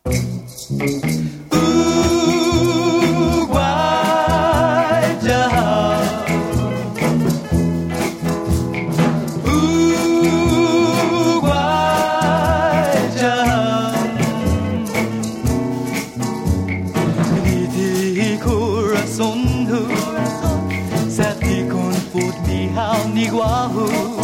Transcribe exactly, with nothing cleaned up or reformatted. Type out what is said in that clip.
Sa ti con put ni hao ni gua hu